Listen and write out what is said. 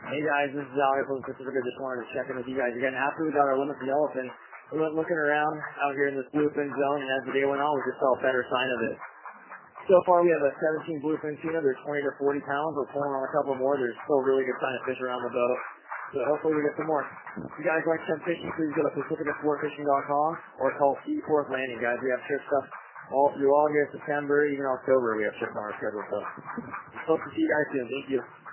Hey guys, this is Alex from Pacifica. Just wanted to check in with you guys again. After we got our limit for yellowfin, we went looking around out here in this bluefin zone, and as the day went on, we just saw a better sign of it. So far, we have a 17 bluefin tuna. There's 20 to 40 pounds. We're pulling on a couple more. There's still really good sign of fish around the boat. So hopefully we get some more. If you guys like some fishing, please go to PacificaSportFishing.com or call Seaforth Landing, guys. We have trips up all through August, September, even October. We have trips on our schedule. So hope to see you guys soon. Thank you.